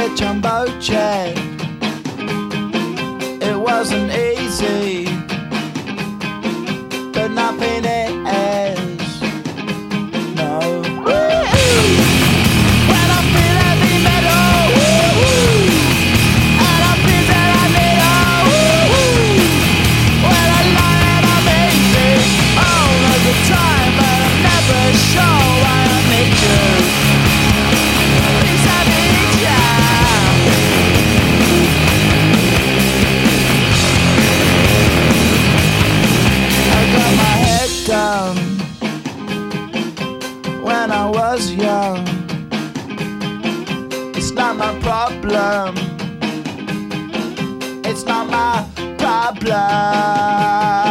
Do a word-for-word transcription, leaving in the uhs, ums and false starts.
a jumbo jet. It wasn't easy, but nothing is. No. Woo-hoo! When I feel heavy metal, woo-hoo! And I feel that I need a woo-hoo! When I lie and I'm easy all of the time, but I'm never sure why I need you. Please I need ya. I got my head down when I was young. It's not my problem. It's not my problem.